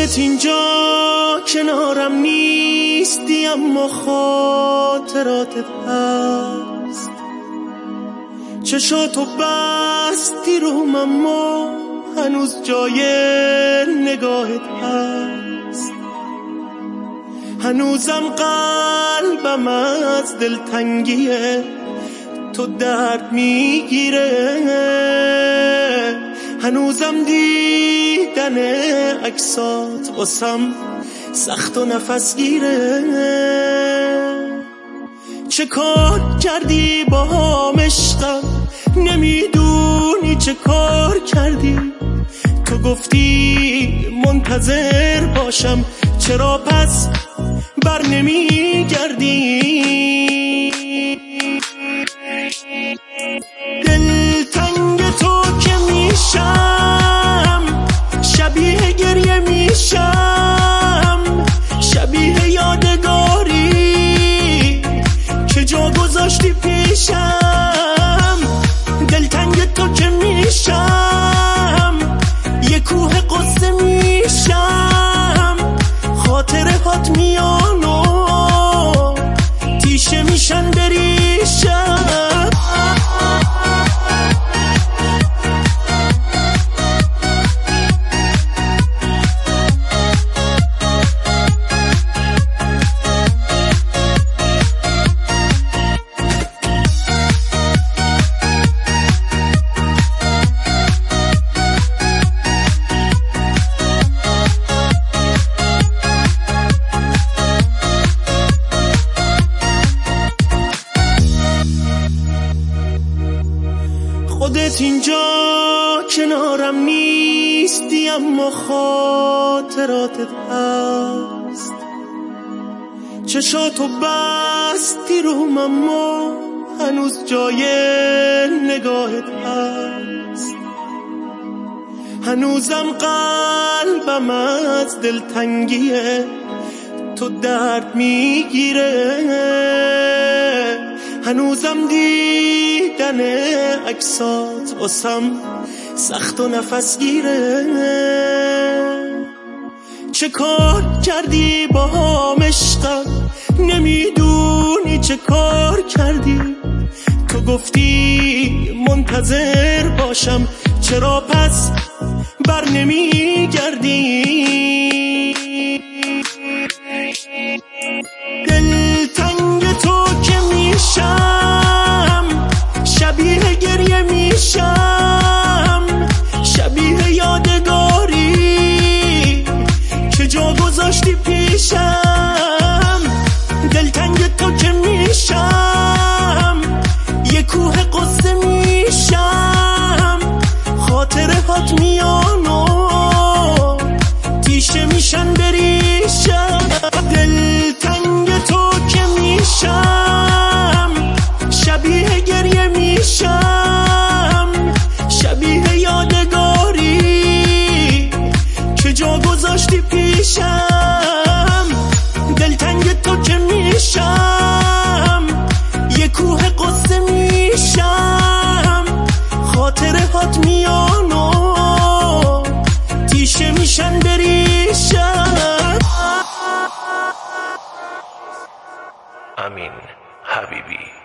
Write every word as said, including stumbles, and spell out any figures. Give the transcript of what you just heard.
خودت اینجا کنارم نیستی اما خاطراتت هست. چشاتو بستی روم اما هنوز جای نگاهت هست. هنوزم قلبم از دلتنگی تو درد میگیره. هنوزم دیدن عکسات واسم سخت و نفس گیره. چه کار کردی با هم عشقم، نمیدونی چه کار کردی. تو گفتی منتظر باشم، چرا پس بر نمیگردی؟ دلتنگ تو که میشم، شبیه گریه میشم، شبیه یادگاری که جا گذاشتی پیشم. دلتنگ تو که میشم، یه کوه قصه میشم، خاطره هات میان و تیشه میشن بریشم. خودت اینجا کنارم نیستی اما خاطراتت هست. چشاتو بستی روم اما هنوز جای نگاهت هست. هنوزم قلبم از دلتنگی تو درد میگیره. هنوزم دیدن عکسات واسم سخت و نفس گیره. چه کار کردی با هم عشقم، نمیدونی چه کار کردی. تو گفتی منتظر باشم، چرا پس بر نمیگردی؟ دلتنگ تو که میشم، شبیه گریه میشم، شبیه یادگاری که جا گذاشتی پیشم. دلتنگ تو که میشم، یه کوه قصه میشم، خاطره هات میان و تیشه میشن بریشم. دلتنگ تو که میشم، شبیه گریه میشم، شبیه یادگاری که جا گذاشتی پیشم. دلتنگ تو که میشم، یه کوه قصه میشم، خاطره هات میان و تیشه میشن بریشم. امین حبیبی.